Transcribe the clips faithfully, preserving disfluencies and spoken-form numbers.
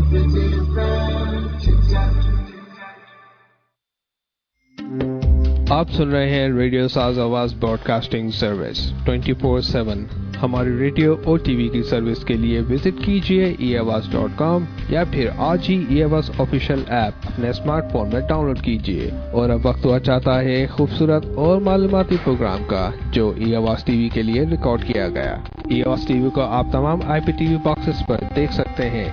آپ سن رہے ہیں radio Saaz Awaz broadcasting service twenty four seven. ہماری ریڈیو اور ٹی وی کی سروس کے لیے وزٹ کیجیے ای آواز ڈاٹ کام یا پھر آج ہی ای آواز آفیشیل ایپ اپنے اسمارٹ فون میں ڈاؤن لوڈ کیجیے. اور اب وقت ہوا چاہتا ہے خوبصورت اور معلوماتی پروگرام کا جو ای آواز ٹی وی کے لیے ریکارڈ کیا گیا. ای آواز ٹی وی کو آپ تمام آئی پی ٹی وی باکسز پر دیکھ سکتے ہیں.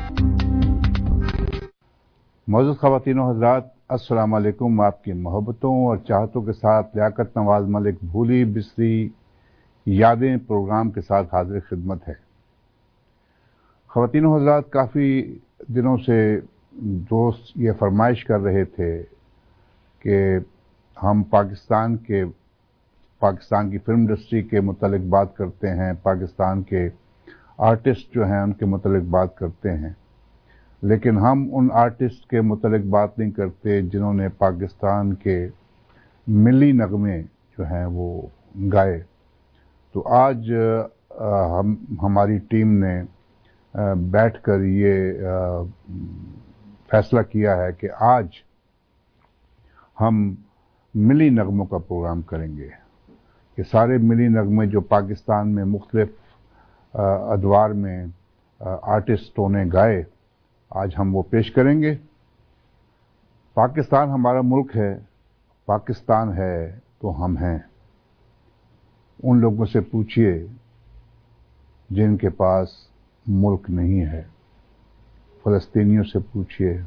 معزز خواتین و حضرات، السلام علیکم. آپ کی محبتوں اور چاہتوں کے ساتھ لیاقت نواز ملک بھولی بسری یادیں پروگرام کے ساتھ حاضر خدمت ہے. خواتین و حضرات، کافی دنوں سے دوست یہ فرمائش کر رہے تھے کہ ہم پاکستان کے پاکستان کی فلم انڈسٹری کے متعلق بات کرتے ہیں، پاکستان کے آرٹسٹ جو ہیں ان کے متعلق بات کرتے ہیں، لیکن ہم ان آرٹسٹ کے متعلق بات نہیں کرتے جنہوں نے پاکستان کے ملی نغمے جو ہیں وہ گائے. تو آج ہم ہماری ٹیم نے بیٹھ کر یہ فیصلہ کیا ہے کہ آج ہم ملی نغموں کا پروگرام کریں گے. یہ سارے ملی نغمے جو پاکستان میں مختلف ادوار میں آرٹسٹوں نے گائے، آج ہم وہ پیش کریں گے. پاکستان ہمارا ملک ہے، پاکستان ہے تو ہم ہیں. ان لوگوں سے پوچھئے جن کے پاس ملک نہیں ہے. فلسطینیوں سے پوچھئے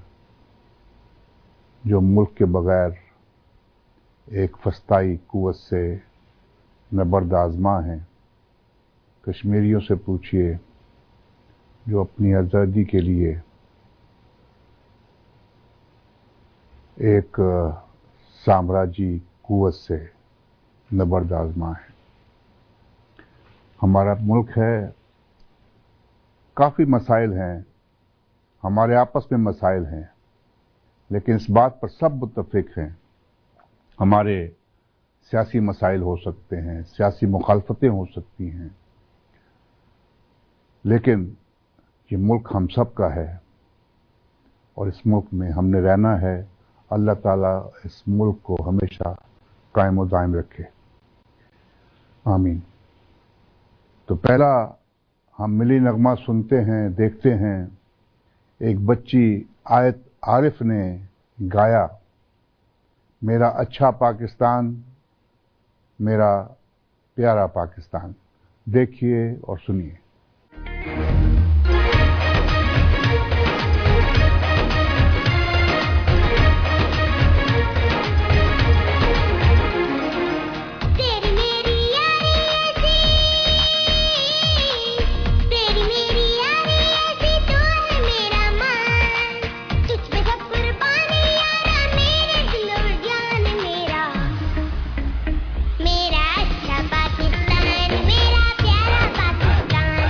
جو ملک کے بغیر ایک فسطائی قوت سے نبرد آزما ہیں. کشمیریوں سے پوچھئے جو اپنی آزادی کے لیے ایک سامراجی قوت سے نبرد آزما ہے. ہمارا ملک ہے، کافی مسائل ہیں، ہمارے آپس میں مسائل ہیں، لیکن اس بات پر سب متفق ہیں. ہمارے سیاسی مسائل ہو سکتے ہیں، سیاسی مخالفتیں ہو سکتی ہیں، لیکن یہ ملک ہم سب کا ہے اور اس ملک میں ہم نے رہنا ہے. اللہ تعالیٰ اس ملک کو ہمیشہ قائم و دائم رکھے، آمین. تو پہلا ہم ملی نغمہ سنتے ہیں، دیکھتے ہیں. ایک بچی آیت عارف نے گایا، میرا اچھا پاکستان، میرا پیارا پاکستان. دیکھیے اور سنیے. میرا اچھا پاکستان، میرا پیارا پاکستان.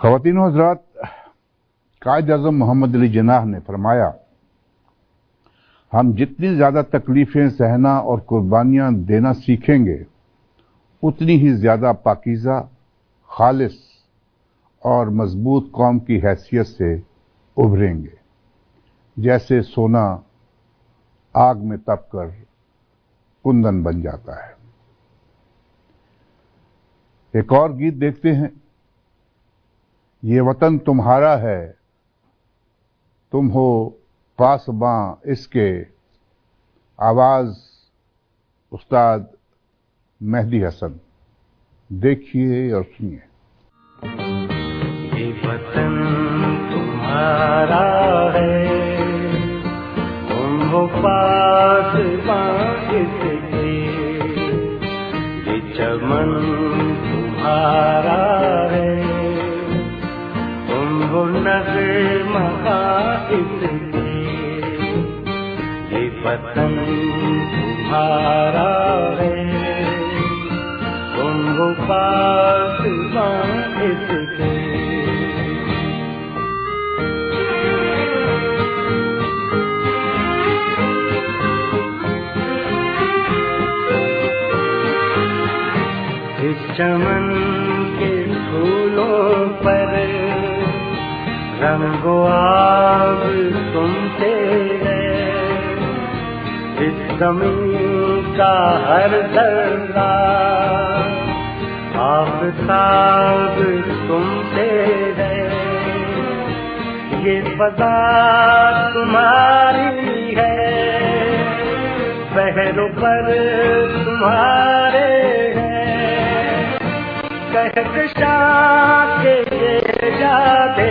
خواتین و حضرات، قائد اعظم محمد علی جناح نے فرمایا، ہم جتنی زیادہ تکلیفیں سہنا اور قربانیاں دینا سیکھیں گے اتنی ہی زیادہ پاکیزہ، خالص اور مضبوط قوم کی حیثیت سے ابھریں گے، جیسے سونا آگ میں تپ کر کندن بن جاتا ہے۔ ایک اور گیت دیکھتے ہیں۔ یہ وطن تمہارا ہے، تم ہو پاسباں اس کے، آواز استاد مہدی حسن۔ دیکھیے اور سنیے۔ یہ وطن تمہارا ہے، تم ہو پاسباں اس کے، یہ چمن تمہارا ہے، تم ہو نغمہ اس کے، یہ وطن تمہارا ہے، تم ہو پاسباں اس کے۔ اس چمن کے پھولوں پر رنگ و آب تم سے ہے، اس زمین کا ہر ذرہ آفتاب تم سے ہے، یہ فضا تمہاری ہے، بحروں پر تمہارے کہکشاں کے جادے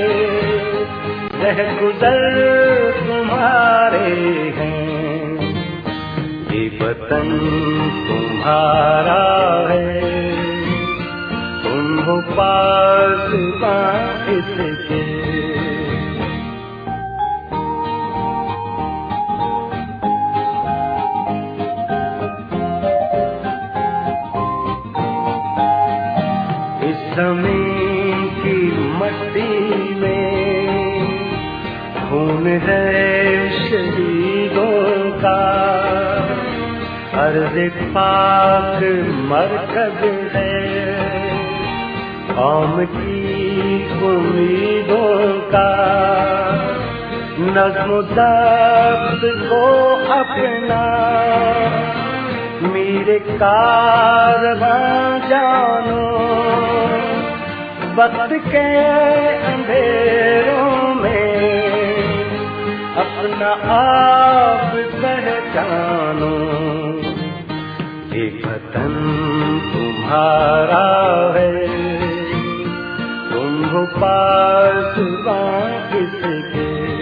رہ گزر تمہارے ہیں، یہ وطن تمہارا ہے، تم ہو پاسباں اس کے۔ زمین کی مٹی میں خون ہے شہیدوں کا، ارض پاک مرکز ہے قوم کی امیدوں کا، نظم و ضبط کو اپنا میرے کارواں جانو، وقت کے اندھیروں میں اپنا آپ پہچانو، یہ وطن تمہارا ہے، تم ہو پاسباں اس کے۔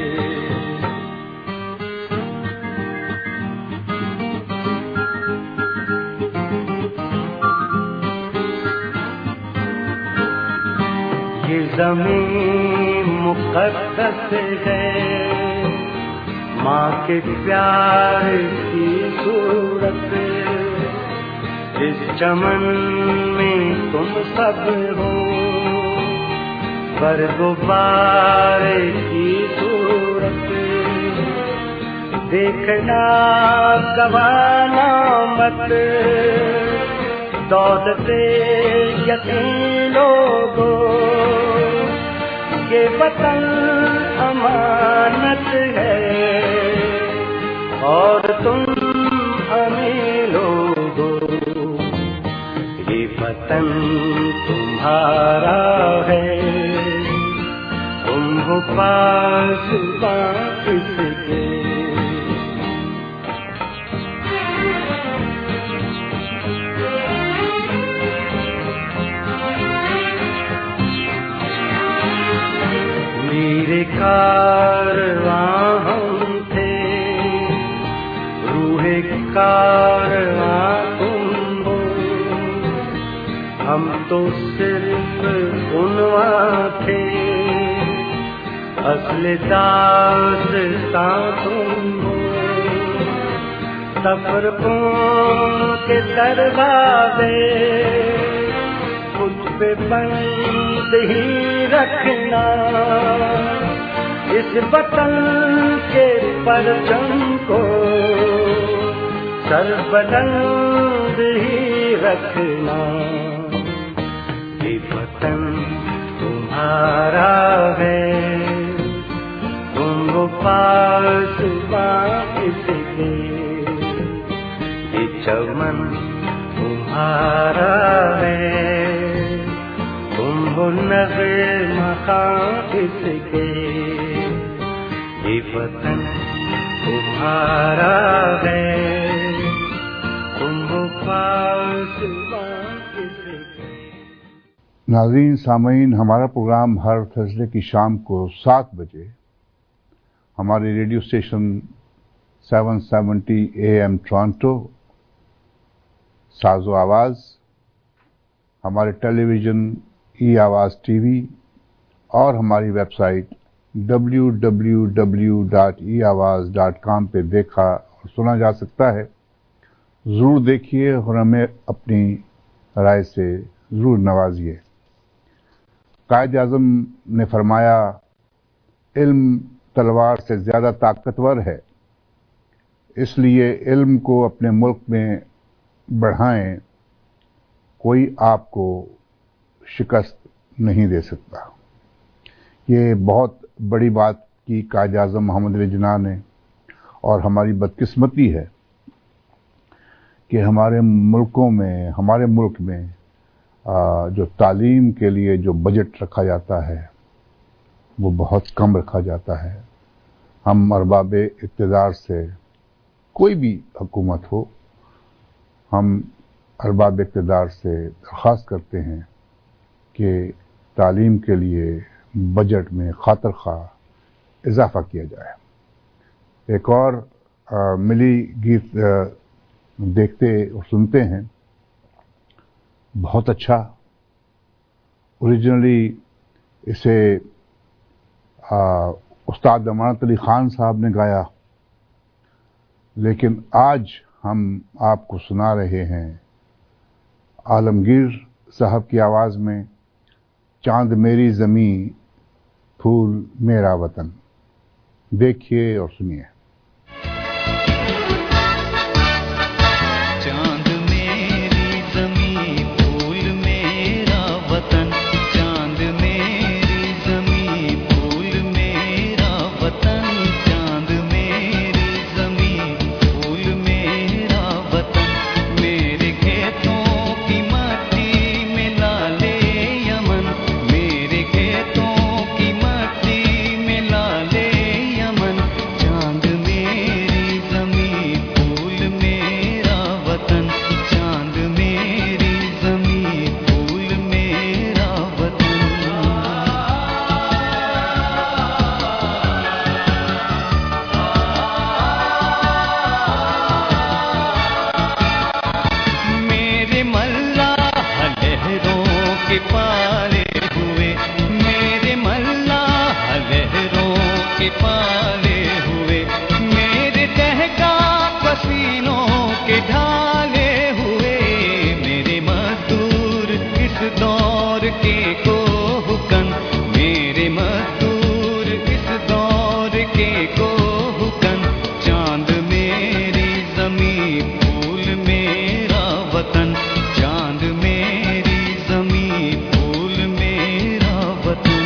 یہ زمین مقدس ہے، ماں کے پیار کی صورت، اس چمن میں تم سب ہو، برگبار کی صورت، دیکھنا گوانا مت دولت یتیم لوگو، یہ وطن امانت ہے اور تم ہمیں لوگو، یہ وطن تمہارا ہے، تم ہو پاسباں اس کے۔ میرے کارواں ہم تھے، روح کارواں تم ہو، ہم تو صرف عنواں تھے، اصل داستاں تم ہو، سفر کون کے دروازے خود پہ بند ہی رکھنا اس وطن کے پرچم کو سر بلند ہی رکھنا یہ وطن تمہارا ہے تم پاس اس کے یہ چمن تمہارا ہے تم نغمہ خواں اس کے یہ وطن تمہارا ہے تم پاس اس کے. ناظرین سامعین، ہمارا پروگرام ہر تھرسڈے کی شام کو سات بجے ہمارے radio station seven seventy A M Toronto Saaz و آواز، ہمارے television e Awaz T V اور ہماری website W W W dot e Awaz dot کام پہ دیکھا اور سنا جا سکتا ہے. ضرور دیکھیے اور ہمیں اپنی رائے سے ضرور نوازیے. قائد اعظم نے فرمایا علم تلوار سے زیادہ طاقتور ہے، اس لیے علم کو اپنے ملک میں بڑھائیں، کوئی آپ کو شکست نہیں دے سکتا. یہ بہت بڑی بات کی قائد اعظم محمد علی جناح نے، اور ہماری بدقسمتی ہے کہ ہمارے ملکوں میں ہمارے ملک میں جو تعلیم کے لیے جو بجٹ رکھا جاتا ہے وہ بہت کم رکھا جاتا ہے. ہم ارباب اقتدار سے، کوئی بھی حکومت ہو، ہم ارباب اقتدار سے درخواست کرتے ہیں کہ تعلیم کے لیے بجٹ میں خاطر خواہ اضافہ کیا جائے. ایک اور آ, ملی گیت آ, دیکھتے اور سنتے ہیں، بہت اچھا. اوریجنلی اسے آ, استاد امانت علی خان صاحب نے گایا، لیکن آج ہم آپ کو سنا رہے ہیں عالمگیر صاحب کی آواز میں، چاند میری زمیں پھول میرا وطن. دیکھیے اور سنیے. چاند میری زمیں پھول میرا وطن، چاند میری زمیں پھول میرا وطن، چاند میری زمیں پھول میرا وطن، میرے کھیتوں کی مٹی میں لالے یمن، میرے کھیتوں کی مٹی میں لالے یمن، چاند میری زمیں پھول میرا وطن، چاند میری زمیں پھول میرا وطن. میرے ملاح لہروں کے پالے ہوئے، میرے ملاح لہروں کے پالے ہوئے، میرے دہکا پسینوں کے ڈھالے ہوئے، میرے مزدور اس دور کے کوہکن، میرے مزدور اس دور کے کوہکن، چاند میری زمیں پھول میرا وطن، چاند میری زمیں پھول میرا وطن.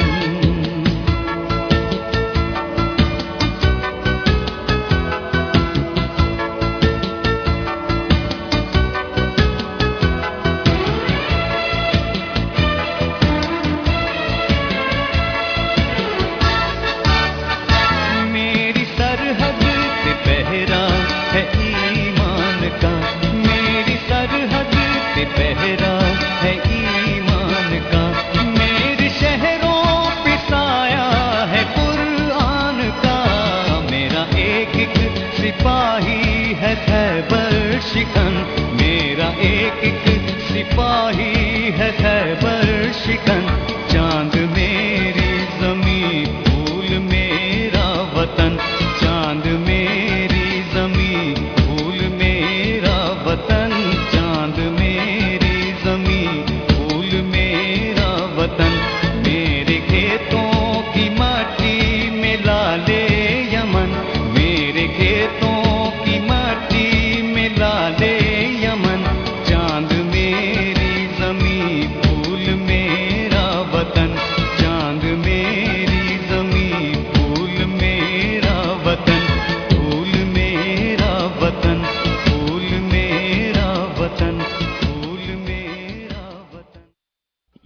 میری سرحد پہ پہرا ہے ایمان کا، میری سرحد پہ پہرا ہے ایمان کا، میرے شہروں پہ سایہ ہے قرآن کا، میرا ایک ایک سپاہی ہے خیبر شکن، میرا ایک ایک سپاہی ہے خیبر شکن، چاند میری زمیں پھول میرا وطن، چاند میری زمیں پھول میرا وطن، چاند میری زمیں پھول میرا وطن، میرے کھیت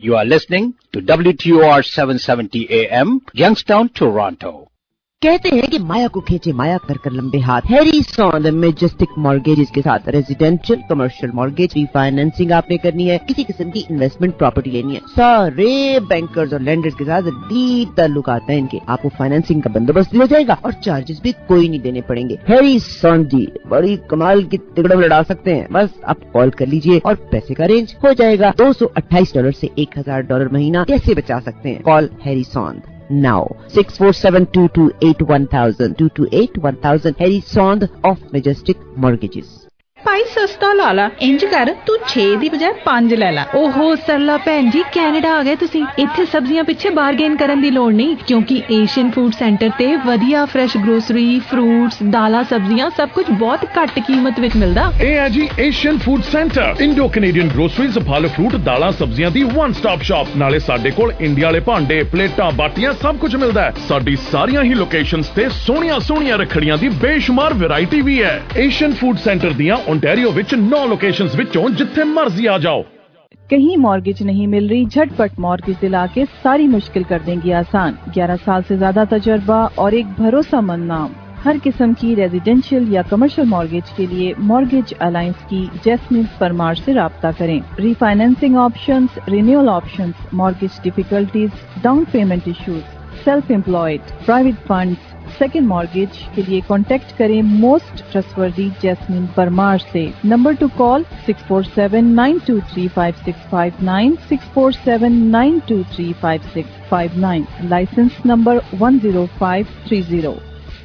You are listening to W T O R seven seventy A M, Youngstown, Toronto. کہتے ہیں کہ مایا کو کھینچے مایا کر کر لمبے ہاتھ. ہیری سوند میجسٹک مارگیجز کے ساتھ residential commercial mortgage refinancing آپ نے کرنی ہے, کسی قسم کی انویسٹمنٹ پراپرٹی لینی ہے, سارے بینکرز اور لینڈرز کے ساتھ ڈیپ تعلقات ہیں ان کے. آپ کو فائنینسنگ کا بندوبست دیا جائے گا اور چارجز بھی کوئی نہیں دینے پڑیں گے. ہیری سوند جی بڑی کمال کی ٹکڑوں لڑا سکتے ہیں. بس آپ کال کر لیجئے اور پیسے کا رینج ہو جائے گا. دو سو اٹھائیس ڈالر سے ایک ہزار ڈالر مہینہ کیسے بچا سکتے ہیں؟ Call Harry Sond now six four seven two two eight one thousand two two eight one thousand Harry Sond of Majestic Mortgages. ਭਾਈ ਸਸਤਾ ਲਾ ਲਾ, ਇੰਜ ਕਰ ਤੂੰ ਛੇ ਦੀ ਬਜਾਏ ਪੰਜ ਲੈ ਲਾ. ਓਹੋ ਸਰਲਾ ਭੈਣ ਜੀ, ਕੈਨੇਡਾ ਆ ਗਏ ਤੁਸੀਂ. ਇੱਥੇ ਸਬਜ਼ੀਆਂ ਪਿੱਛੇ ਬਾਰਗੇਨ ਕਰਨ ਦੀ ਲੋੜ ਨਹੀਂ, ਕਿਉਂਕਿ ਏਸ਼ੀਅਨ ਫੂਡ ਸੈਂਟਰ ਤੇ ਵਧੀਆ ਫਰੈਸ਼ ਗਰੋਸਰੀ, ਫਰੂਟਸ, ਦਾਲਾਂ, ਸਬਜ਼ੀਆਂ ਸਭ ਕੁਝ ਬਹੁਤ ਘੱਟ ਕੀਮਤ ਵਿੱਚ ਮਿਲਦਾ. ਇਹ ਹੈ ਜੀ Asian food centre, Indo Canadian groceries, ਫਲ ਫਰੂਟ, ਦਾਲਾਂ, ਸਬਜ਼ੀਆਂ ਦੀ ਵਨ ਸਟਾਪ ਸ਼ਾਪ. ਨਾਲੇ ਸਾਡੇ ਕੋਲ ਇੰਡੀਆ ਵਾਲੇ ਭਾਂਡੇ, ਪਲੇਟਾਂ, ਬਾਟੀਆਂ ਸਭ ਕੁਝ ਮਿਲਦਾ ਹੈ. ਸਾਡੀ ਸਾਰੀਆਂ ਹੀ ਲੋਕੇਸ਼ਨਸ ਤੇ ਸੋਹਣੀਆਂ ਸੋਹਣੀਆਂ ਰੱਖੜੀਆਂ ਦੀ ਬੇਸ਼ੁਮਾਰ ਵੈਰਾਈਟੀ ਵੀ ਹੈ. ਏਸ਼ੀਅਨ ਫੂਡ ਸੈਂਟਰ ਦੀਆਂ ओंटारियो विच नौ लोकेशंस विचों जिथे मर्जी आ जाओ. कहीं मॉर्गेज नहीं मिल रही? झटपट मॉर्गेज दिला के सारी मुश्किल कर देंगी आसान. ग्यारह साल से ज्यादा तजर्बा और एक भरोसेमंद नाम. हर किस्म की रेजिडेंशियल या कमर्शियल मॉर्गेज के लिए मॉर्गेज अलायंस की जैस्मिन परमार से राब्ता करें. Refinancing options, renewal options, mortgage difficulties, down payment issues, self employed, private funds, second mortgage के लिए कॉन्टेक्ट करें मोस्ट ट्रस्टवर्दी जैस्मिन परमार से. Number to call six four seven nine two three five six five nine, six four seven nine two three five six five nine. Licence number one zero five three zero.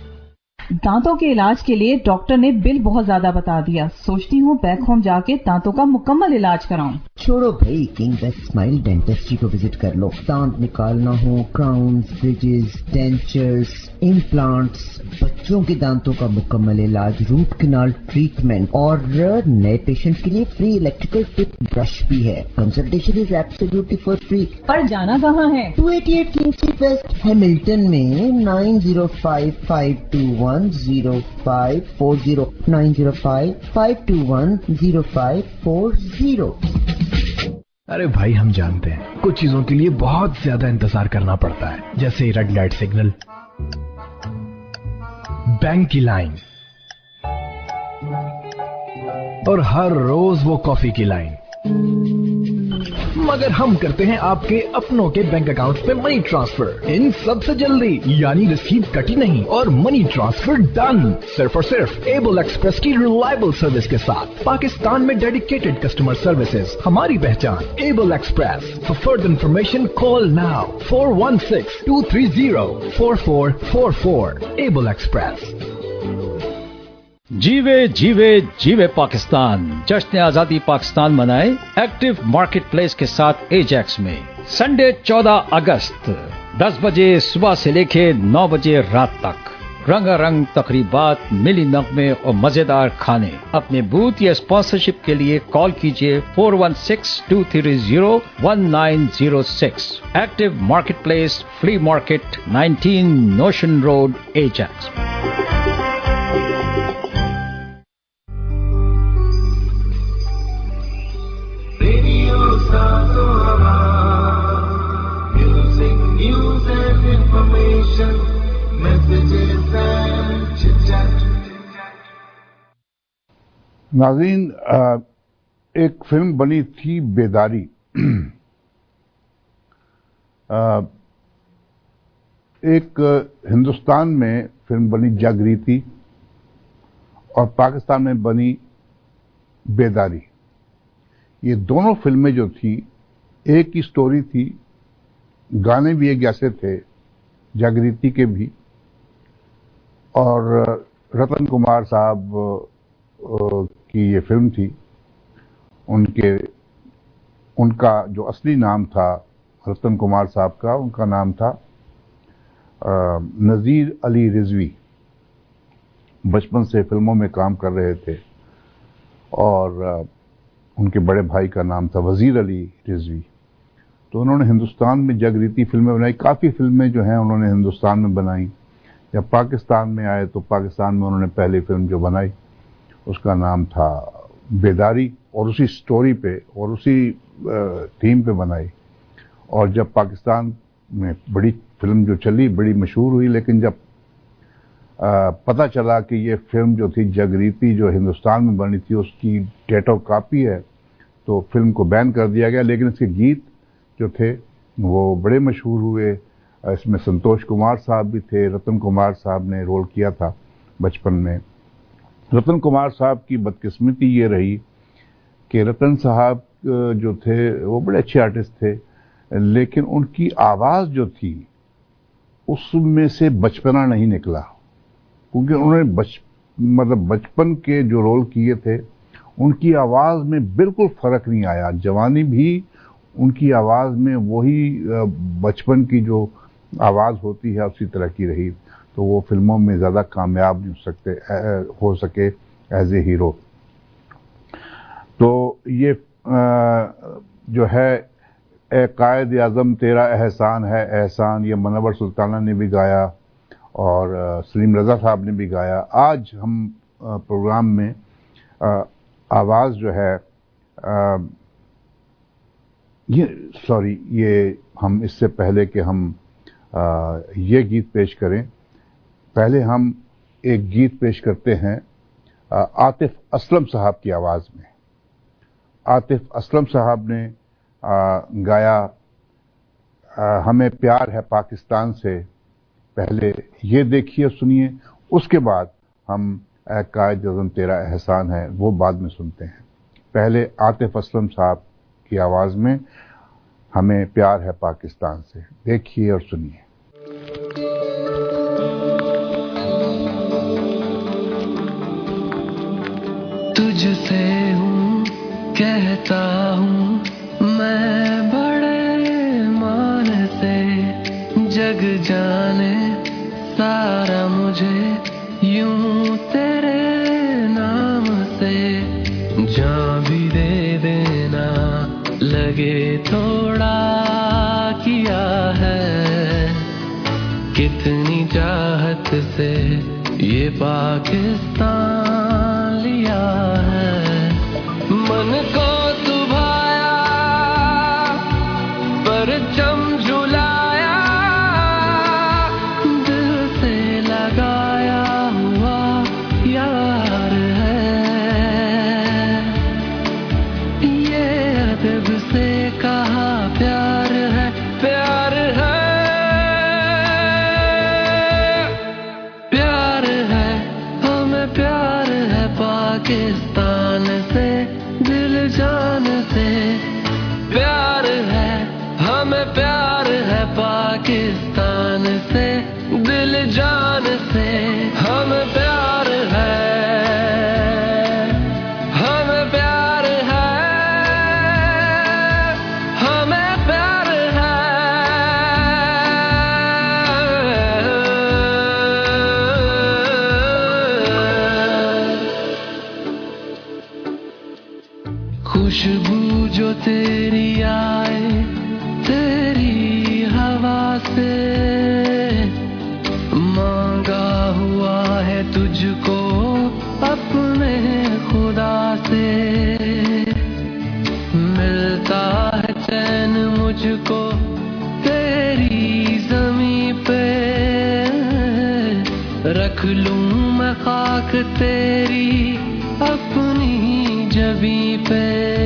दांतों के इलाज के लिए doctor ने bill बहुत ज्यादा बता दिया. सोचती हूँ बैक होम जाके दांतों का मुकम्मल इलाज कराऊं. छोड़ो भाई, किंग बेस्ट स्माइल डेंटिस्ट्री को विजिट कर लो. दांत निकालना हो, क्राउन्स, ब्रिजेस, डेंचर्स, इम्प्लांट्स, बच्चों के दांतों का मुकम्मल इलाज, रूट कैनाल ट्रीटमेंट और नए पेशेंट के लिए फ्री इलेक्ट्रिकल टिप ब्रश भी है. Consultation is absolutely for free. पर जाना कहाँ है? Two eighty eight King Street West, Hamilton में nine zero five five two one zero five four zero, nine zero five five two one zero five four zero. अरे भाई, हम जानते हैं कुछ चीजों के लिए बहुत ज्यादा इंतजार करना पड़ता है, जैसे रेड लाइट सिग्नल, बैंक की लाइन और हर रोज वो कॉफी की लाइन. मगर हम करते हैं आपके अपनों के बैंक अकाउंट में मनी ट्रांसफर इन सबसे जल्दी, यानी रिसीव कटी नहीं और मनी ट्रांसफर डन, सिर्फ और सिर्फ एबल एक्सप्रेस की रिलायबल सर्विस के साथ. पाकिस्तान में डेडिकेटेड कस्टमर सर्विसेज हमारी पहचान, Able Express. For further information call now four one six two three zero four four four four. Able Express. जीवे जीवे जीवे पाकिस्तान. जश्न आजादी पाकिस्तान मनाए एक्टिव मार्केट प्लेस के साथ एजेक्स में. संडे चौदह अगस्त दस बजे सुबह से लेके नौ बजे रात तक. रंगारंग तकरीबात, मिली नगमे और मजेदार खाने. अपने बूथ या स्पॉन्सरशिप के लिए कॉल कीजिए four one six two three zero one nine zero six. Active market place, flea market, nineteen Notion Road, Ajax. नाज़रीन, एक फिल्म बनी थी बेदारी. एक हिंदुस्तान में फिल्म बनी जागृति और पाकिस्तान में बनी बेदारी. ये दोनों फिल्में जो थी एक ही स्टोरी थी. गाने भी एक जैसे थे, जागृति के भी. और रतन कुमार साहब की ये फिल्म थी. उनके उनका जो असली नाम था रतन कुमार साहब का, उनका नाम था नज़ीर अली रिजवी. बचपन से फिल्मों में काम कर रहे थे और उनके बड़े भाई का नाम था वजीर अली रिजवी. तो उन्होंने हिंदुस्तान में जागृति फिल्में बनाई. काफ़ी फिल्में जो हैं उन्होंने हिंदुस्तान में बनाई. जब पाकिस्तान में आए तो पाकिस्तान में उन्होंने पहली फिल्म जो बनाई उसका नाम था बेदारी और उसी स्टोरी पे और उसी थीम पे बनाई. اور جب پاکستان میں بڑی فلم جو چلی بڑی مشہور ہوئی، لیکن جب پتہ چلا کہ یہ فلم جو تھی جگریتی جو ہندوستان میں بنی تھی اس کی ٹیٹو کاپی ہے، تو فلم کو بین کر دیا گیا. لیکن اس کے گیت جو تھے وہ بڑے مشہور ہوئے. اس میں سنتوش کمار صاحب بھی تھے، رتن کمار صاحب نے رول کیا تھا بچپن میں. رتن کمار صاحب کی بدقسمتی یہ رہی کہ رتن صاحب جو تھے وہ بڑے اچھے آرٹسٹ تھے، لیکن ان کی آواز جو تھی اس میں سے بچپنا نہیں نکلا، کیونکہ انہوں نے بچ مطلب بچپن کے جو رول کیے تھے ان کی آواز میں بالکل فرق نہیں آیا. جوانی بھی ان کی آواز میں وہی بچپن کی جو آواز ہوتی ہے اسی طرح کی رہی، تو وہ فلموں میں زیادہ کامیاب نہیں ہو سکتے ہو سکے ایز اے ہیرو. تو یہ جو ہے اے قائد اعظم تیرا احسان ہے احسان، یہ منور سلطانہ نے بھی گایا اور سلیم رضا صاحب نے بھی گایا. آج ہم پروگرام میں آواز جو ہے یہ سوری یہ ہم اس سے پہلے کہ ہم یہ گیت پیش کریں، پہلے ہم ایک گیت پیش کرتے ہیں عاطف اسلم صاحب کی آواز میں. عاطف اسلم صاحب نے گایا ہمیں پیار ہے پاکستان سے. پہلے یہ دیکھیے سنیے، اس کے بعد ہم اے قائد اعظم تیرا احسان ہے وہ بعد میں سنتے ہیں. پہلے عاطف اسلم صاحب کی آواز میں ہمیں پیار ہے پاکستان سے. دیکھیے اور سنیے. تجھ سے ہوں کہتا ہوں میں بڑے مان سے، جگ جانے سارا مجھے یوں تیرے نام سے. جان بھی دے دینا لگے تھوڑا کیا ہے، کتنی چاہت سے یہ پاکستان لیا ہے. من کو دبایا پرچم جھلایا، دل سے لگایا ہوا یار ہے. یہ ادب سے کہا پیار ہے پیار ہے پیار ہے ہمیں پیار ہے پاکستان سے دل جان سے. پیار ہے ہمیں پیار ہے پاکستان سے دل جان سے. ہمیں پیار ہے ہمیں پیار ہے ہمیں پیار ہے. خوشبو جو تیری آئے تیری ہوا سے، مانگا ہوا ہے تجھ کو اپنے خدا سے. ملتا ہے چین مجھ کو تیری زمین پہ، رکھ لوں میں خاک تیری اپنی جبیں پہ.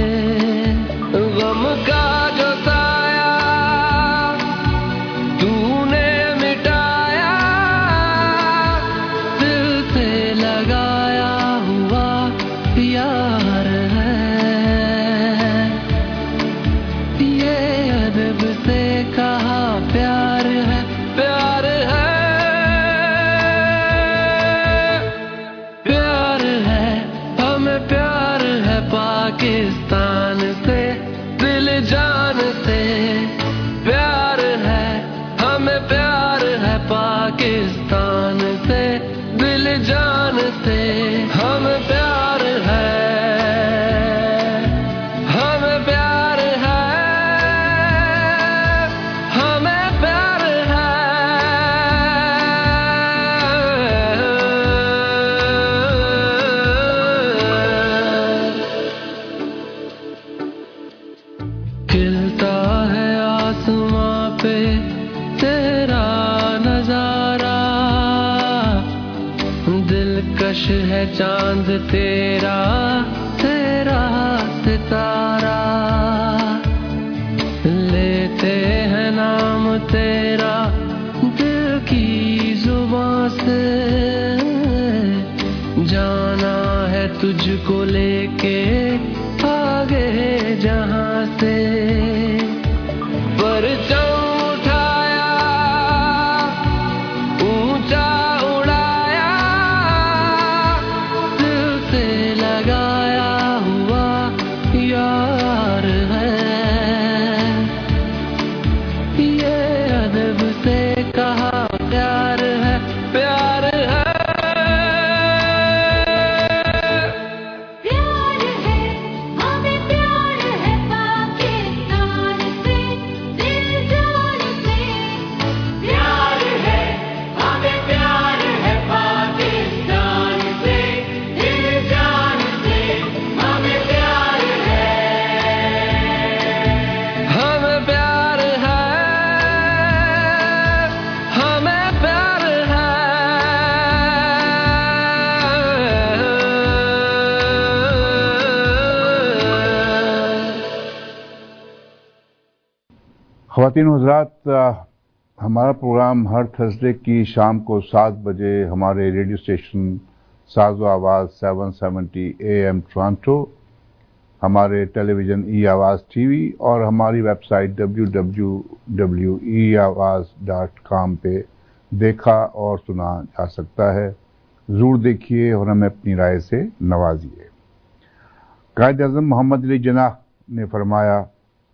غم کا جو سایہ تو نے مٹایا، دل سے لگایا ہوا پیار ہے. یہ ادب سے کہا پیار ہے پیار ہے پیار ہے ہمیں پیار ہے پاکستان سے دل جان سے. پیار ہے ہمیں پیار ہے پاکستان سے دل جان سے. ہمیں پیار ہے ہمیں پیار ہے ہمیں پیار ہے. کھلتا ہے آسمان पे तेरा नजारा, दिलकश है चांद तेरा तेरा सितारा, लेते हैं नाम तेरा दिल की जुबां से, जाना है तुझको लेके आगे जहां से, परचम उठाया ऊंचा उड़ाया, दिल से लगाया हुआ यार है, ये अदब से कहा प्यार है प्यार है। ख़वातीन व हज़रात, हमारा प्रोग्राम हर थर्सडे की शाम को सात बजे हमारे रेडियो स्टेशन साज़ो आवाज़ सात सौ सत्तर ए एम टोरंटो, हमारे टेलीविज़न ई आवाज़ टीवी और हमारी website W W W dot e Awaz dot com पे देखा और सुना जा सकता है। ज़रूर देखिए और हमें अपनी राय से नवाजिए। कायद-ए-आज़म मोहम्मद अली जिन्नाह ने फरमाया,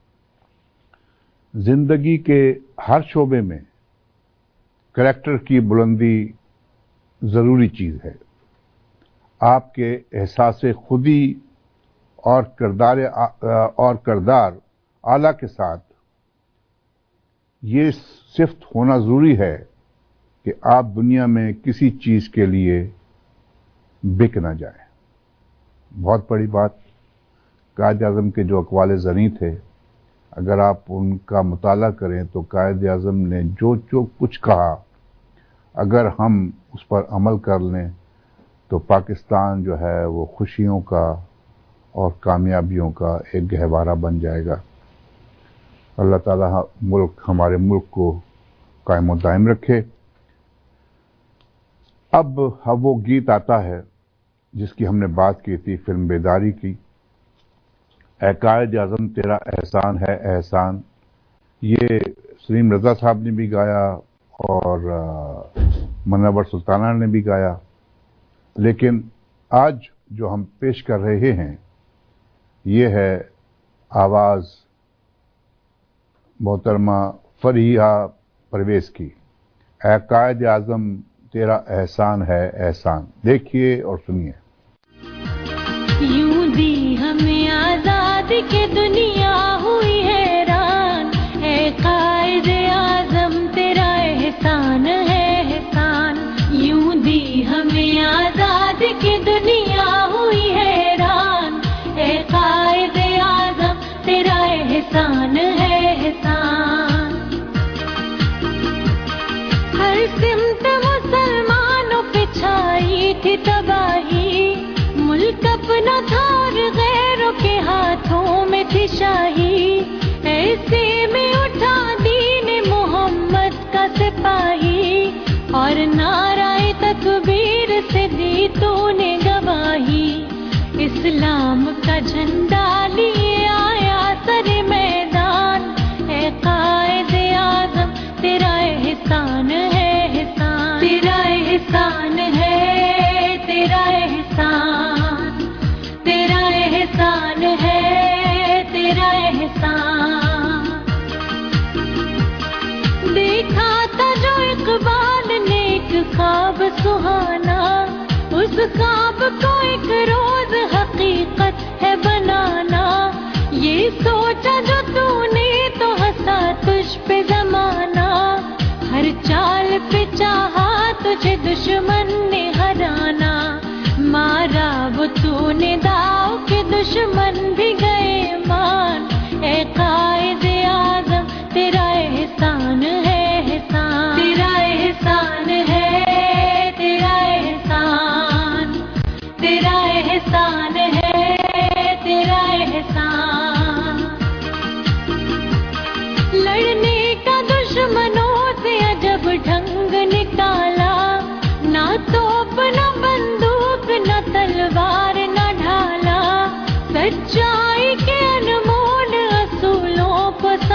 जिंदगी के हर शोबे में करैक्टर की बुलंदी ज़रूरी चीज़ है। आपके एहसास खुदी और किरदार और किरदार आला के साथ ये सिफ्त होना ज़रूरी है कि आप दुनिया में किसी चीज़ के लिए बिक ना जाए। बहुत बड़ी बात। कायद-ए-आज़म के जो अक़वाल ज़नी थे, अगर आप उनका मुताला करें तो कायद-ए-आज़म ने जो जो कुछ कहा, अगर हम उस पर अमल कर लें तो पाकिस्तान जो है वो खुशियों का और कामयाबियों का एक गहवारा बन जाएगा। अल्लाह ताला मुल्क हमारे मुल्क को कायम और दायम रखे। अब वो गीत आता है जिसकी हमने बात की थी, फिल्म बेदारी की। ऐ कायद-ए-आज़म तेरा एहसान है एहसान, ये सलीम रज़ा साहब ने भी गाया और मुनव्वर सुल्ताना ने भी गाया। लेकिन आज जो हम पेश कर रहे हैं ये है आवाज़ मोहतरमा फरीहा परवेज़ की। ऐ कायद-ए-आज़म तेरा एहसान है एहसान। देखिए और सुनिए। यूं दी हमें आजादी के दुनिया हुई हैरान, ऐ कायद-ए-आज़म तेरा एहसान है एहसान। यूं दी हमें आजादी के दुनिया हुई हैरान, ऐ कायद-ए-आज़म तेरा एहसान है एहसान। हर सिमत मुसलमानों पे छाई थी तबाही, मुल्क अपना था और गैरों के हाथों में थी शाही। ऐसे में उठा दीन मोहम्मद का सिपाही, और नाराए तकबीर से दी तूने गवाही। इस्लाम का झंडा लिए आया सरे मैदान, ऐ कायद-ए-आज़म तेरा एहसान है एहसान। तेरा एहसान है तेरा एहसान, तेरा एहसान है तेरा एहसान। देखा था जो इकबाल ने एक ख्वाब सुहाना, उस ख्वाब को एक रोज हकीकत है बनाना। ये सोचा जो तूने तो हंसा तुझ पे जमाना, हर चाल पे चाहा तुझे दुश्मन ने हराना। मारा वो तूने दाव के दुश्मन भी गए मान, ऐ कायद-ए-आज़म तेरा एहसान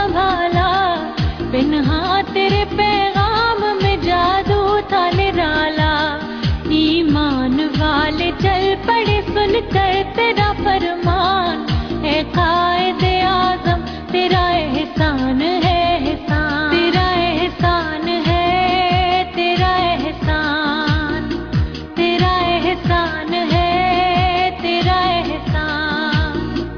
संभाला, पिन्हा तेरे पैगाम में जादू था निराला। ईमान वाले चल पड़े सुनकर तेरा फरमान, है कायदे आज़म तेरा एहसान है एहसान, तेरा एहसान है, तेरा एहसान, तेरा एहसान है, तेरा एहसान।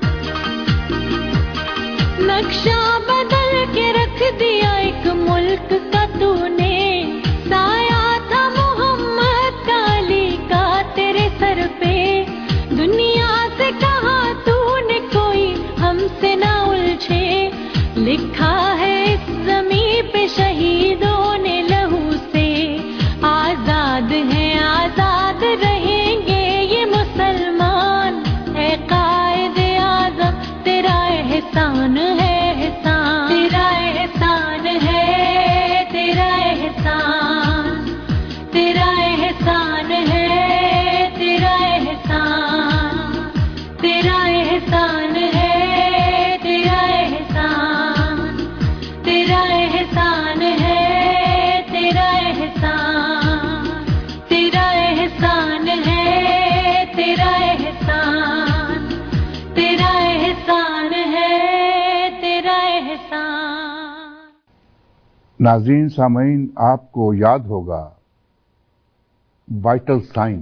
नक्शा बदल के रख दिया एक मुल्क का तूने, साया था मोहम्मद का अली का तेरे सर पे। दुनिया से कहा तूने कोई हमसे ना उलझे, लिखा है इस ज़मीं पे शहीदों ने लहू से। आजाद हैं आजाद रहेंगे ये मुसलमान, है कायदे आज़म तेरा एहसान है एहसान, तेरा एहसान है, तेरा एहसान, तेरा एहसान है, तेरा एहसान, तेरा एहसान है, तेरा एहसान, तेरा एहसान है, तेरा एहसान, तेरा एहसान है, तेरा एहसान, तेरा एहसान है, तेरा एहसान। नाज़रीन सामीन, आपको याद होगा वाइटल साइन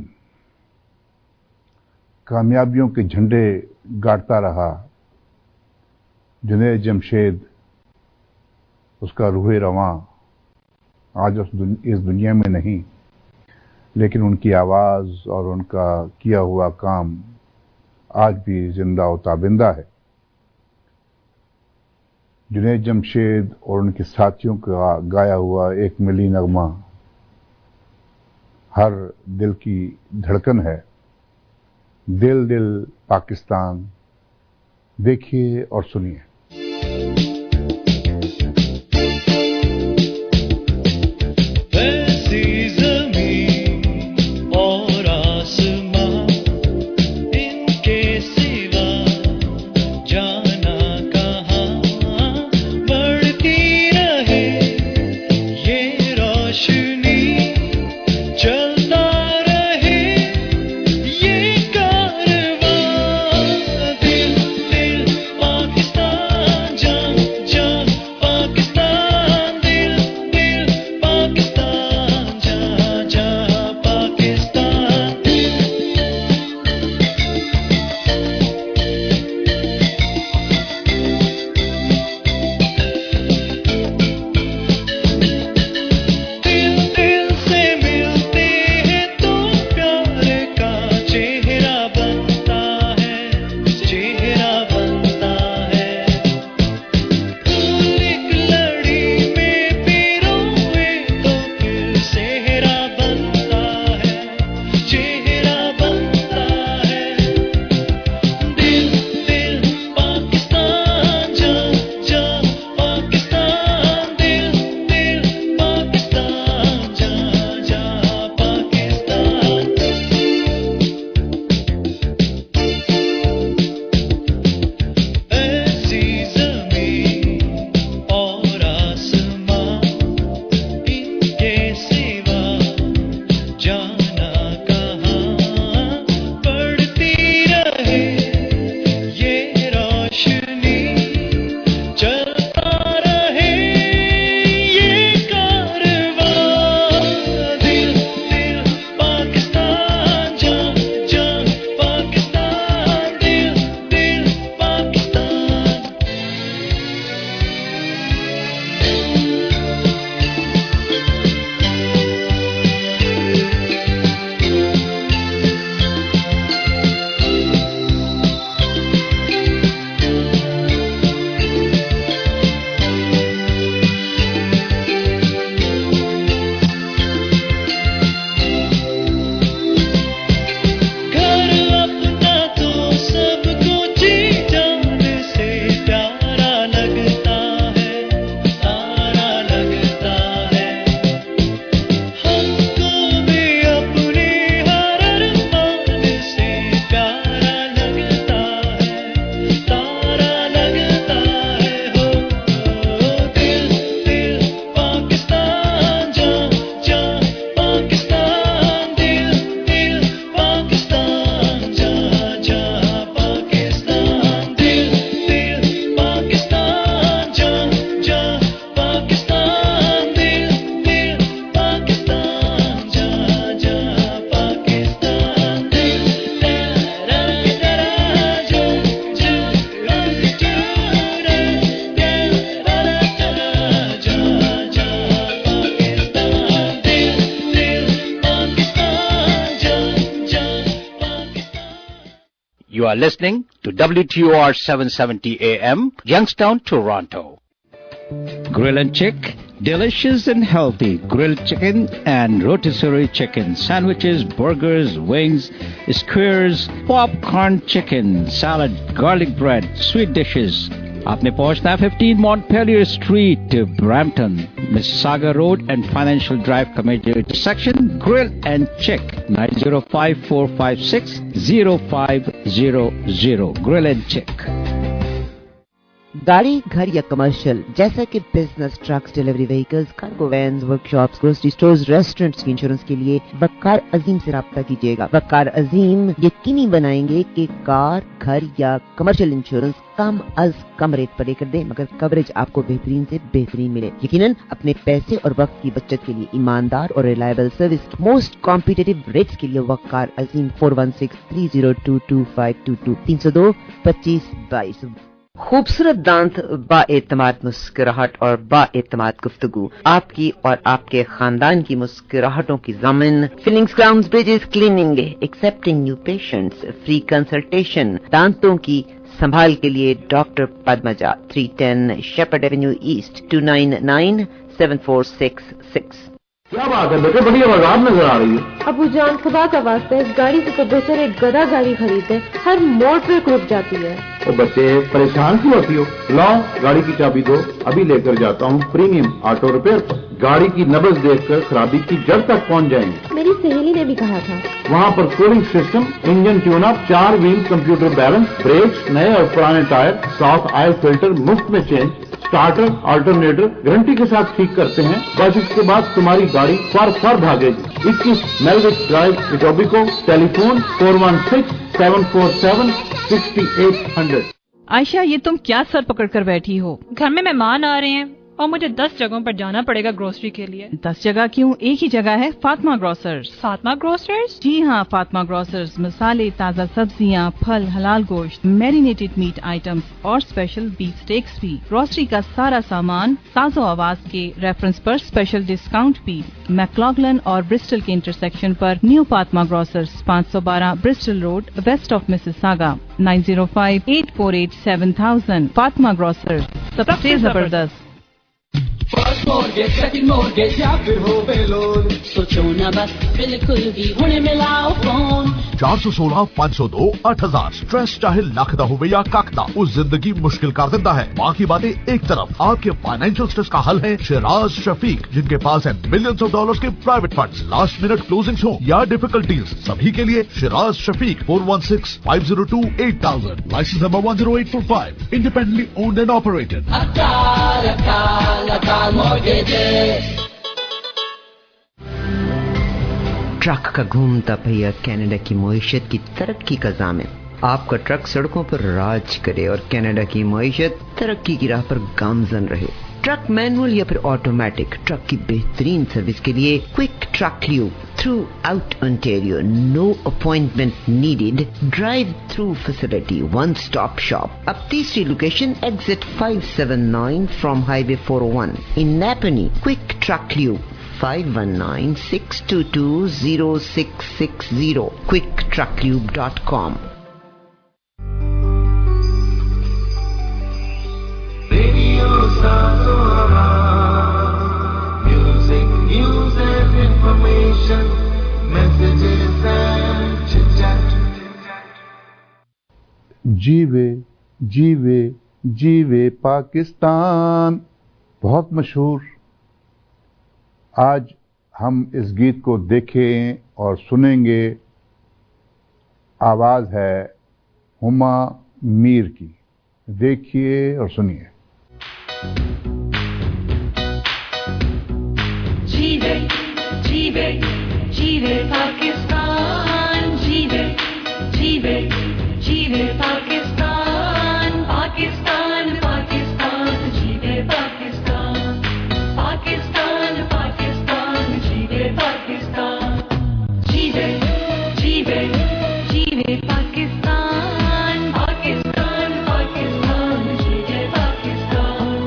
कामयाबियों के झंडे गाड़ता रहा जुनैद जमशेद, उसका रूह रवां आज उस दुन, इस दुनिया में नहीं, लेकिन उनकी आवाज़ और उनका किया हुआ काम आज भी जिंदा और ताबिंदा है। जुनैद जमशेद और उनके साथियों का गाया हुआ एक मिली नगमा हर दिल की धड़कन है। दिल दिल पाकिस्तान, देखिए और सुनिए। Pakistan, jam are listening to W T O R seven seventy A M, Youngstown, Toronto. Grill and Chick, delicious and healthy grilled chicken and rotisserie chicken, sandwiches, burgers, wings, skewers, popcorn chicken, salad, garlic bread, sweet dishes. आपने पहुंचना है fifteen Montpelier Street, Brampton, Mississauga Road and Financial Drive का major intersection. Grill and Chick, nine zero five, four five six, zero five zero zero. Grill and Chick. गाड़ी, घर या commercial, जैसा कि business, trucks, delivery vehicles, cargo vans, workshops, grocery stores, restaurants की insurance के लिए वकार अजीम से राब्ता कीजिएगा। वकार अजीम यकीनी बनाएंगे कि कार, घर या कमर्शियल इंश्योरेंस कम अज कम रेट पर लेकर दे, मगर कवरेज आपको बेहतरीन से बेहतरीन मिले। यकीनन अपने पैसे और वक्त की बचत के लिए ईमानदार और रिलायबल सर्विस की मोस्ट कॉम्पिटिटिव रेट्स के लिए Waqar Azeem four one six three zero two two five two two तीन सौ दो पच्चीस बाईस। खूबसूरत दांत, बाएतमाद मुस्कुराहट और बाएतमाद गुफ्तगू, आपकी और आपके खानदान की मुस्कुराहटों की ज़मीन। Fillings, crowns, bridges, cleaning, accepting new patients, free consultation, दांतों की संभाल के लिए doctor Padmaja, three ten Sheppard Avenue East, two nine nine seven four six six. क्या बात है बेटे, बड़ी आवाज नजर आ रही है। अबू जान, खुदा का वास्ता इस गाड़ी से तो बेहतर एक गधा गाड़ी खरीदे, हर मोड़ पे रुक जाती है। ओ बच्चे, परेशान क्यों होती हो? लाओ गाड़ी की चाबी दो, अभी लेकर जाता हूँ प्रीमियम ऑटो रिपेयर पर। गाड़ी की नब्ज देखकर खराबी की जड़ तक पहुँच जाएंगे। मेरी सहेली ने भी कहा था। वहाँ पर cooling system, engine tune up, चार व्हील कंप्यूटर बैलेंस, ब्रेक्स, नए और पुराने टायर, साफ ऑयल फिल्टर मुफ्त में चेंज, स्टार्टर, अल्टरनेटर गारंटी के साथ ठीक करते हैं। बस इसके बाद तुम्हारी गाड़ी फर फर भागेगी। इक्कीस Melwich Drive, Etobicoke, telephone four one six seven four seven sixty eight hundred. Ayesha, ये तुम क्या सर पकड़ कर बैठी हो? घर में मेहमान आ रहे हैं और मुझे दस जगहों पर जाना पड़ेगा ग्रोसरी के लिए। दस जगह क्यों, एक ही जगह है, फातिमा ग्रोसर्स। फातिमा ग्रोसर्स? जी हाँ, फातिमा ग्रोसर्स मसाले, ताज़ा सब्जियाँ, फल, हलाल गोश्त, मैरिनेटेड मीट आइटम्स और स्पेशल बीफ स्टेक्स भी। ग्रोसरी का सारा सामान साजो आवाज के रेफरेंस पर स्पेशल डिस्काउंट भी। मैक्लॉगलन और ब्रिस्टल के इंटरसेक्शन पर न्यू फातिमा ग्रोसर्स, पाँच सौ बारह Bristol Road, West of Mississauga, nine zero five eight four eight seven thousand. Fatima grocers, सबसे जबरदस्त। फर्स्ट मॉर्गेज, सेकंड मॉर्गेज या फिर हो बेलोन, सोचो ना बस बिल्कुल भी हुणे मिलाओ फोन। चार सौ सोलह पाँच सौ दो आठ हजार। स्ट्रेस चाहे लाख दा होवे या काख दा, उस जिंदगी मुश्किल कर देता है। बाकी बातें एक तरफ, आपके फाइनेंशियल स्ट्रेस का हल है शिराज शफीक, जिनके पास है मिलियंस ऑफ डॉलर्स के private funds. Last minute closings हो या डिफिकल्टीज, सभी के लिए Shiraz Shafiq, four one six five zero two eight thousand. Licence number one zero eight four five, independently owned and operated. अकाल अकाल अकाल ट्रक का घूमता पहिया कनाडा की मईशत की तरक्की का ज़ामिन। आपका ट्रक सड़कों पर राज करे और कनाडा की मईशत तरक्की की राह पर गामजन रहे। ट्रक मैनुअल या फिर ऑटोमेटिक, ट्रक की बेहतरीन सर्विस के लिए quick truck lube throughout Ontario, no appointment needed, drive through facility, one stop shop. अब तीसरी location exit five seven nine from highway four o one in Nepean. Quick truck lube five one nine six two two zero six six zero, quick truck lube dot com. Music, news and information, messages and chit-chat. जीवे जीवे जीवे पाकिस्तान, बहुत मशहूर। आज हम इस गीत को देखें और सुनेंगे। आवाज है हुमा मीर की। देखिए और सुनिए। जीवे जीवे जीवे पाकिस्तान, जीवे जीवे जीवे पाकिस्तान, पाकिस्तान पाकिस्तान जीवे पाकिस्तान, पाकिस्तान पाकिस्तान जीवे पाकिस्तान, जीवे जीवे जीवे पाकिस्तान, पाकिस्तान पाकिस्तान जीवे पाकिस्तान,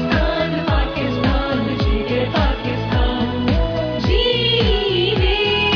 पाकिस्तान पाकिस्तान जीवे पाकिस्तान, जीवे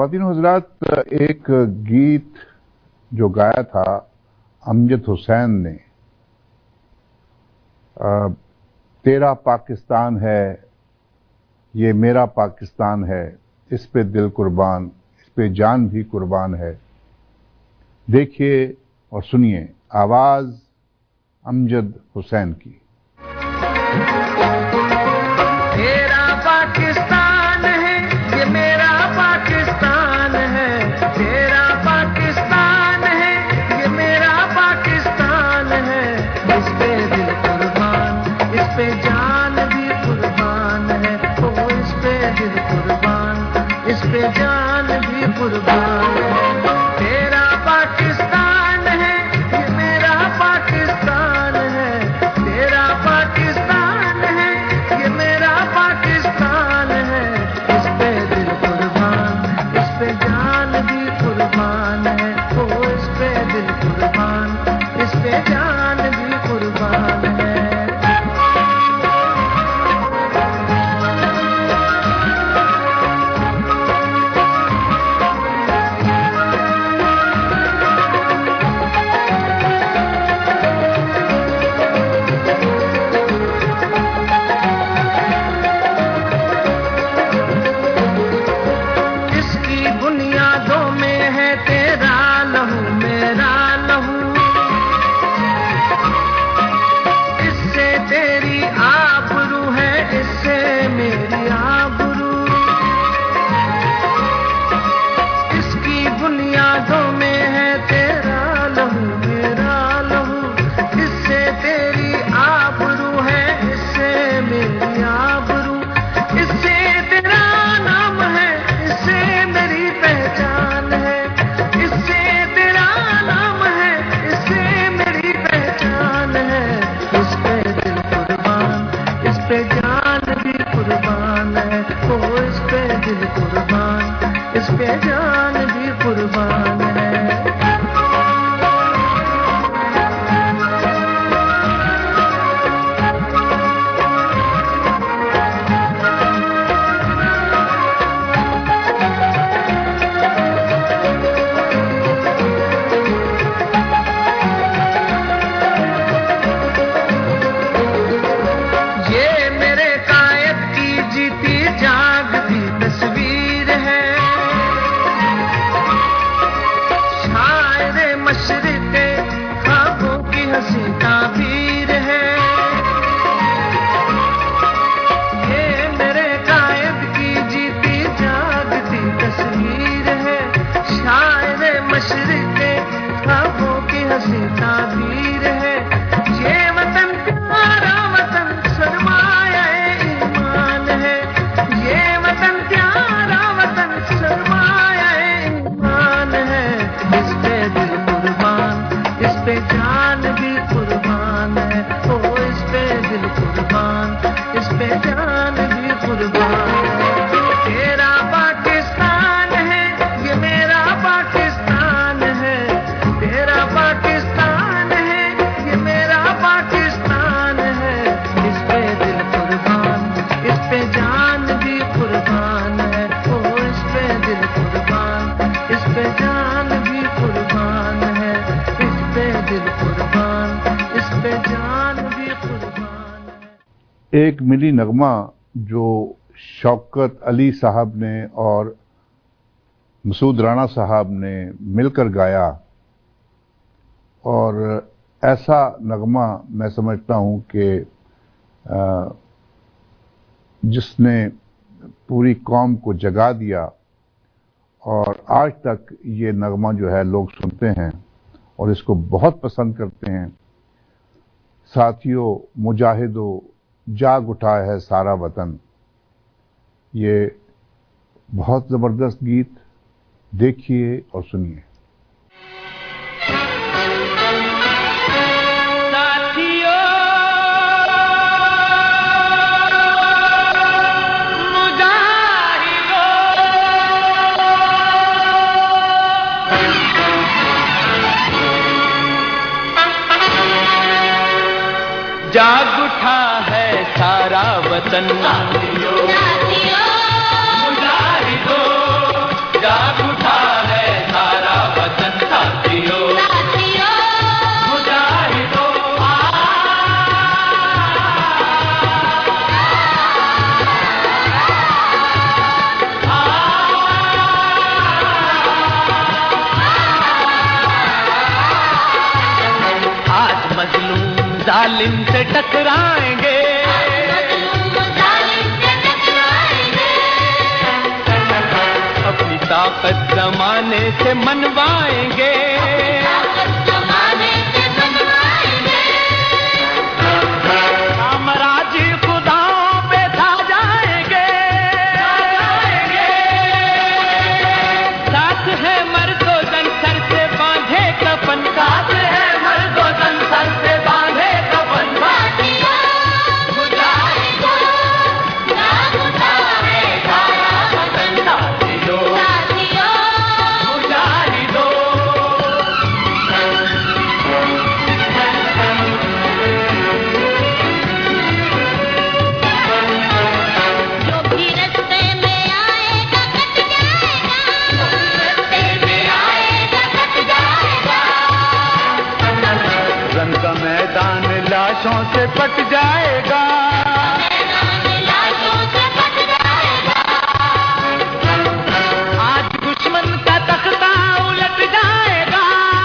خواتین و حضرات، ایک گیت جو گایا تھا امجد حسین نے، تیرا پاکستان ہے یہ میرا پاکستان ہے، اس پہ دل قربان، اس پہ جان بھی قربان ہے. دیکھیے اور سنیے آواز امجد حسین کی. تیرا پاکستان ہے یہ میرا پاکستان ہے، تیرا پاکستان ہے یہ میرا پاکستان ہے، اس پہ دل قربان، اس پہ جان بھی قربان ہے، او اس پہ دل قربان، اس پہ جان بھی قربان ہے. تیرا پاکستان ہے یہ میرا پاکستان ہے، تیرا پاکستان ہے یہ میرا پاکستان ہے، اس پہ دل قربان، اس پہ جان بھی قربان ہے، او اس پہ دل قربان، اس پہ جان بھی قربان ہے. ایک ملی نغمہ جو شوکت علی صاحب نے اور مسعود رانا صاحب نے مل کر گایا، اور ایسا نغمہ میں سمجھتا ہوں کہ جس نے پوری قوم کو جگا دیا، اور آج تک یہ نغمہ جو ہے لوگ سنتے ہیں اور اس کو بہت پسند کرتے ہیں. ساتھیوں، مجاہدوں، جاگ اٹھا ہے سارا وطن، یہ بہت زبردست گیت. دیکھیے اور سنیے. جاگ اٹھا ہے سارا وطن، مجاہدو جاگ ظالم سے ٹکرائیں گے اپنی طاقت زمانے سے منوائیں گے سامراجی خداؤں پہ چھا جائیں گے ساتھ ہے مرد و زن سر سے باندھے کفن ساتھ ہے مرد و زن سر سے باندھے کفن لاشوں سے پٹ جائے گا آج دشمن کا تختہ الٹ جائے گا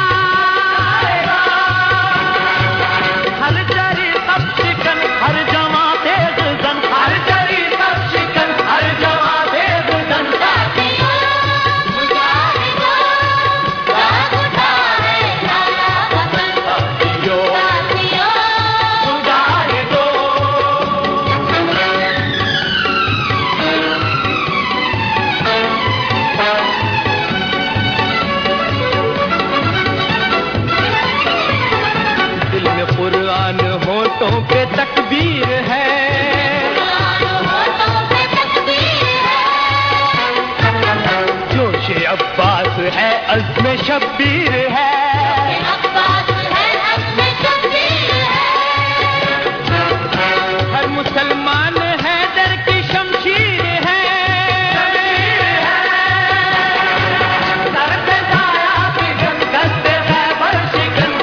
ہر جری سب شکن ہر جمع تیز زن ہر جری سب شکن ہر جمع تیز زن ہونٹوں پہ تکبیر ہے جوش عباس ہے عزم شبیر ہے ہر مسلمان ہے در کی شمشیر ہے سر پہ سایہ کی گنگس خیبر شکن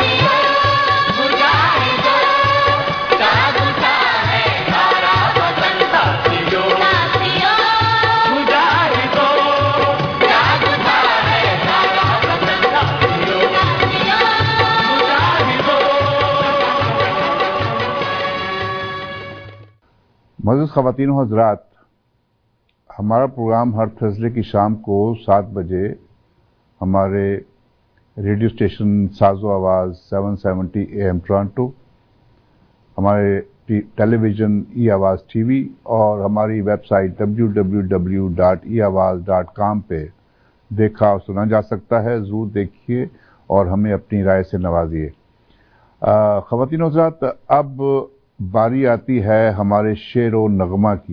معزز خواتین و حضرات، ہمارا پروگرام ہر تھرسڈے کی شام کو سات بجے ہمارے ریڈیو اسٹیشن ساز و Awaz seven seventy A M ٹورانٹو، ہمارے television e Awaz T V اور ہماری website W W W dot e Awaz dot کام پہ دیکھا اور سنا جا سکتا ہے۔ ضرور دیکھیے اور ہمیں اپنی رائے سے نوازیے۔ خواتین و حضرات، اب باری آتی ہے ہمارے شعر و نغمہ کی۔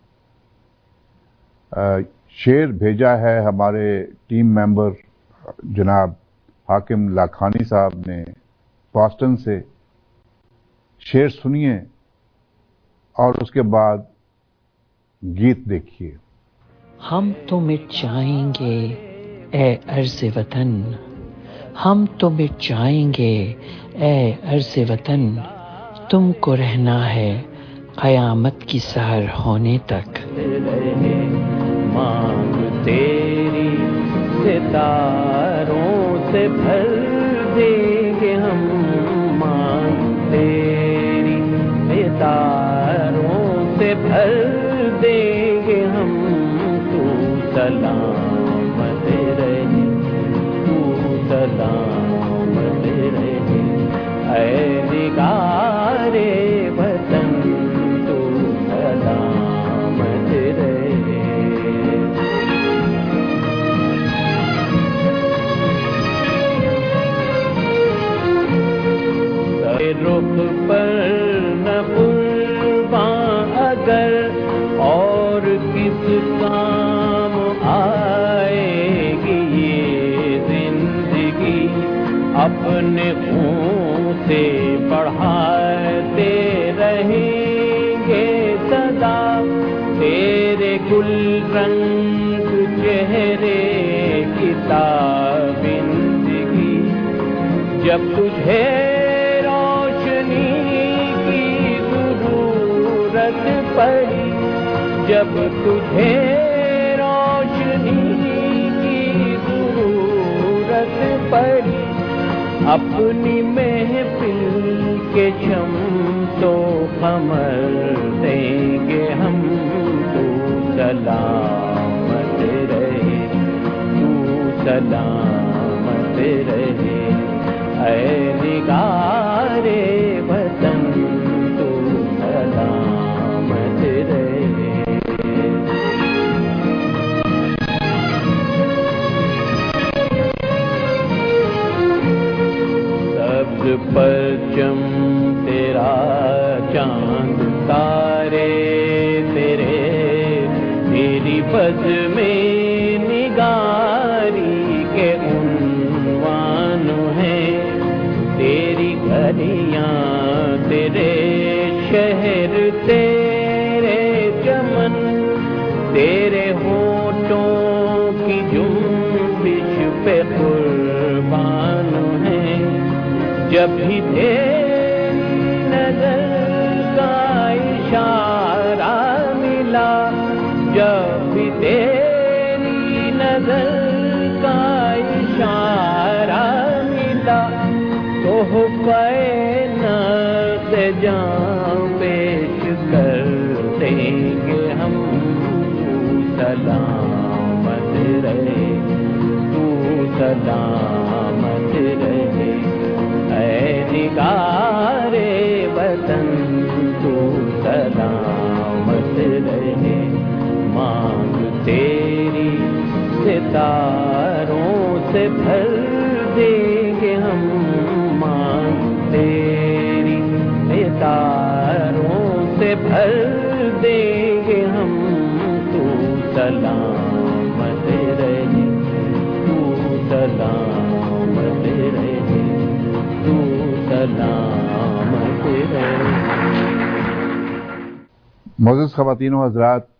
شعر بھیجا ہے ہمارے ٹیم ممبر جناب حاکم لاکھانی صاحب نے باسٹن سے۔ شعر سنیے اور اس کے بعد گیت دیکھیے۔ ہم تو مٹ جائیں گے اے عرض وطن، ہم تو مٹ جائیں گے اے عرض وطن، تم کو رہنا ہے قیامت کی سحر ہونے تک۔ مانگ تیری ستاروں سے بھر دیں گے ہم، مانگ تیری ستاروں سے بھر دیں گے ہم، تو سلامت رہے، تو سلامت رہے اے نگارے وطن، تو سلامت رہے۔ رخ پر نہ قرباں اگر اور کس کام آئے گی یہ زندگی، اپنے خون سے بڑھاتے رہیں گے سدا تیرے گل رنگ چہرے کی تابندگی، جب تجھے پڑی، جب تجھے روشنی کی ضرورت پڑی، اپنی محفل کے شم تو قمر دیں گے ہم تو سلامت رہے تو سلامت رہے اے نگار وطن تو سلامت رہے سبز پرچم تیرا چاند تارے تیرے تیری بز میں نگاری کے عنوان ہیں تیری گلیاں تیرے شہر تیرے چمن تیرے ہونٹوں کی جنبش پہ قربان ہیں جب بھی تیری نظر کا اشارہ ملا جب بھی تیری نظر کا اشارہ ملا تو کائنات جاں پیش کر دیں گے ہم تو سلامت رہے تو سلامت رہے اے نگار وطن تو سلامت رہے مانگ تیری ستاروں سے بھر دیں گے ہم مانگ تیری ستاروں سے بھر دیں گے ہم تو سلامت رہے تو سلامت رہے تو سلامت رہے معزز خواتین و حضرات،